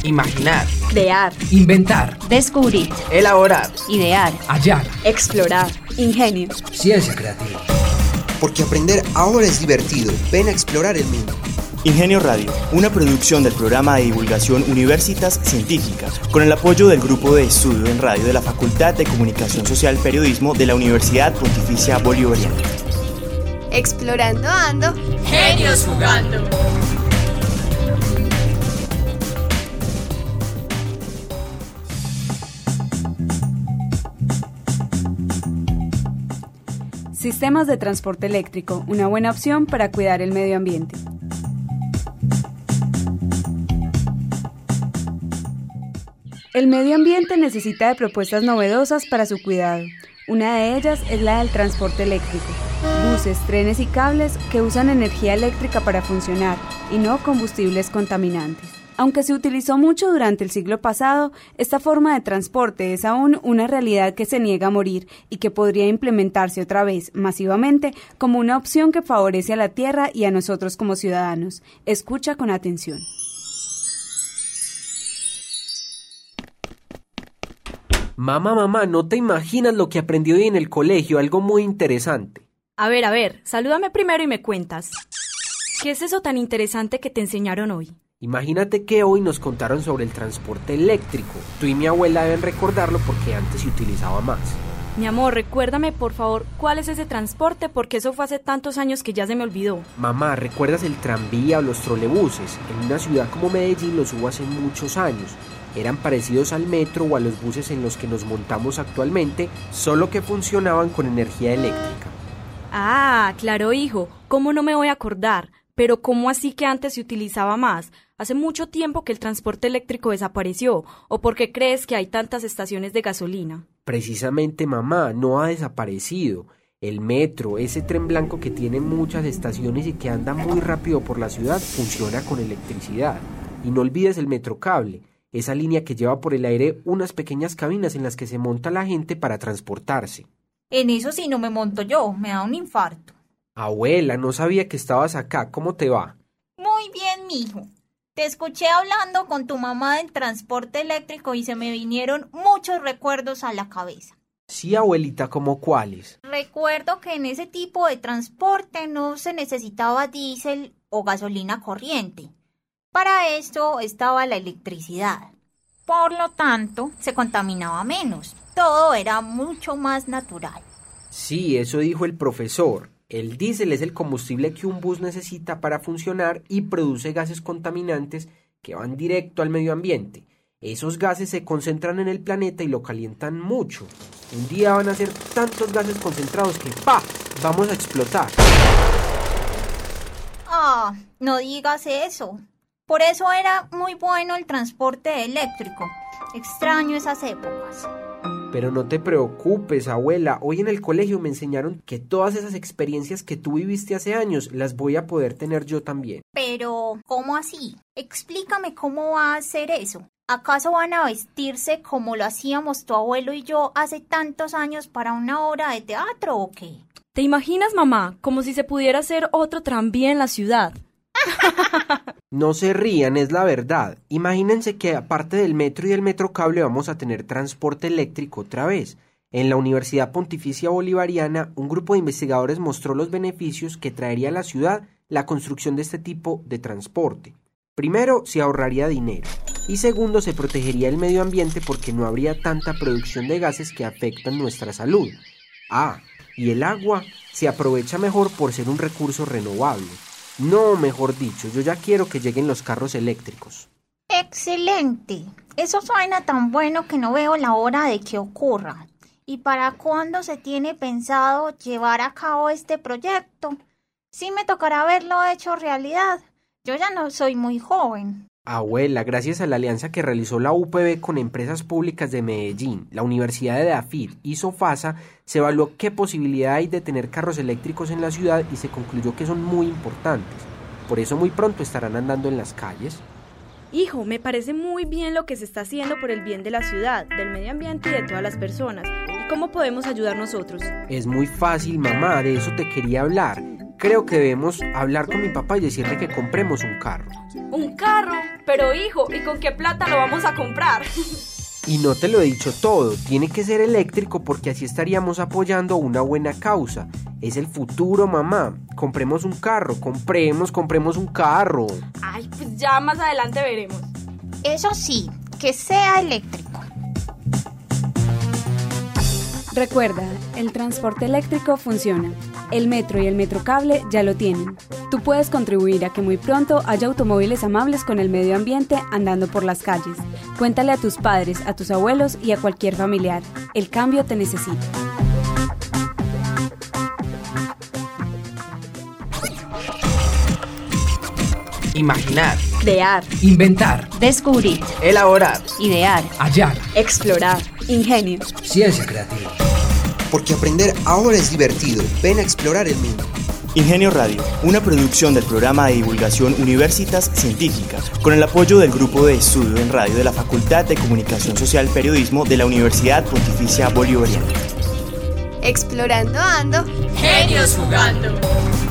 Imaginar, crear, inventar, descubrir, elaborar, idear, hallar, explorar, ingenio, ciencia creativa. Porque aprender ahora es divertido. Ven a explorar el mundo. Ingenio Radio, una producción del programa de divulgación Universitas Científicas, con el apoyo del Grupo de Estudio en Radio de la Facultad de Comunicación Social y Periodismo de la Universidad Pontificia Bolivariana. Explorando ando, genios jugando. Sistemas de transporte eléctrico, una buena opción para cuidar el medio ambiente. El medio ambiente necesita de propuestas novedosas para su cuidado. Una de ellas es la del transporte eléctrico. Buses, trenes y cables que usan energía eléctrica para funcionar y no combustibles contaminantes. Aunque se utilizó mucho durante el siglo pasado, esta forma de transporte es aún una realidad que se niega a morir y que podría implementarse otra vez masivamente como una opción que favorece a la Tierra y a nosotros como ciudadanos. Escucha con atención. Mamá, no te imaginas lo que aprendí hoy en el colegio, algo muy interesante. A ver, salúdame primero y me cuentas. ¿Qué es eso tan interesante que te enseñaron hoy? Imagínate que hoy nos contaron sobre el transporte eléctrico. Tú y mi abuela deben recordarlo porque antes se utilizaba más. Mi amor, recuérdame por favor cuál es ese transporte porque eso fue hace tantos años que ya se me olvidó. Mamá, ¿recuerdas el tranvía o los trolebuses? En una ciudad como Medellín los hubo hace muchos años. Eran parecidos al metro o a los buses en los que nos montamos actualmente, solo que funcionaban con energía eléctrica. Ah, claro, hijo, ¿cómo no me voy a acordar? Pero ¿cómo así que antes se utilizaba más? Hace mucho tiempo que el transporte eléctrico desapareció. ¿O por qué crees que hay tantas estaciones de gasolina? Precisamente, mamá, no ha desaparecido. El metro, ese tren blanco que tiene muchas estaciones y que anda muy rápido por la ciudad, funciona con electricidad. Y no olvides el metrocable, esa línea que lleva por el aire unas pequeñas cabinas en las que se monta la gente para transportarse. En eso sí no me monto yo, me da un infarto. Abuela, no sabía que estabas acá, ¿cómo te va? Muy bien, mijo. Te escuché hablando con tu mamá del transporte eléctrico y se me vinieron muchos recuerdos a la cabeza. Sí, abuelita, ¿cómo cuáles? Recuerdo que en ese tipo de transporte no se necesitaba diésel o gasolina corriente. Para esto estaba la electricidad. Por lo tanto, se contaminaba menos. Todo era mucho más natural. Sí, eso dijo el profesor. El diésel es el combustible que un bus necesita para funcionar y produce gases contaminantes que van directo al medio ambiente. Esos gases se concentran en el planeta y lo calientan mucho. Un día van a ser tantos gases concentrados que ¡pa! Vamos a explotar. Ah, no digas eso. Por eso era muy bueno el transporte eléctrico. Extraño esas épocas. Pero no te preocupes, abuela. Hoy en el colegio me enseñaron que todas esas experiencias que tú viviste hace años las voy a poder tener yo también. Pero, ¿cómo así? Explícame cómo va a ser eso. ¿Acaso van a vestirse como lo hacíamos tu abuelo y yo hace tantos años para una obra de teatro o qué? ¿Te imaginas, mamá, como si se pudiera hacer otro tranvía en la ciudad? No se rían, es la verdad. Imagínense que aparte del metro y del metrocable vamos a tener transporte eléctrico otra vez. En la Universidad Pontificia Bolivariana, un grupo de investigadores mostró los beneficios que traería a la ciudad la construcción de este tipo de transporte. Primero, se ahorraría dinero. Y segundo, se protegería el medio ambiente porque no habría tanta producción de gases que afectan nuestra salud. Ah, y el agua se aprovecha mejor por ser un recurso renovable. No, mejor dicho, yo ya quiero que lleguen los carros eléctricos. ¡Excelente! Eso suena tan bueno que no veo la hora de que ocurra. ¿Y para cuándo se tiene pensado llevar a cabo este proyecto? Sí me tocará verlo hecho realidad. Yo ya no soy muy joven. Abuela, gracias a la alianza que realizó la UPB con empresas públicas de Medellín, la Universidad de Dafit y Sofasa, se evaluó qué posibilidad hay de tener carros eléctricos en la ciudad y se concluyó que son muy importantes. Por eso muy pronto estarán andando en las calles. Hijo, me parece muy bien lo que se está haciendo por el bien de la ciudad, del medio ambiente y de todas las personas. ¿Y cómo podemos ayudar nosotros? Es muy fácil, mamá, de eso te quería hablar. creo que debemos hablar con mi papá y decirle que compremos un carro. ¿Un carro? Pero hijo, ¿y con qué plata lo vamos a comprar? Y no te lo he dicho todo, tiene que ser eléctrico porque así estaríamos apoyando una buena causa. Es el futuro, mamá. Compremos un carro, compremos un carro. Ay, pues ya más adelante veremos. Eso sí, que sea eléctrico. Recuerda, el transporte eléctrico funciona. El metro y el metrocable ya lo tienen. Tú puedes contribuir a que muy pronto haya automóviles amables con el medio ambiente andando por las calles. Cuéntale a tus padres, a tus abuelos y a cualquier familiar. El cambio te necesita. Imaginar, Crear, inventar, Descubrir, elaborar, idear, hallar, explorar, ingenio. ciencia creativa. Porque aprender ahora es divertido. Ven a explorar el mundo. Ingenio Radio, una producción del programa de divulgación Universitas Científicas, con el apoyo del Grupo de Estudio en Radio de la Facultad de Comunicación Social Periodismo de la Universidad Pontificia Bolivariana. Explorando ando. Genios jugando.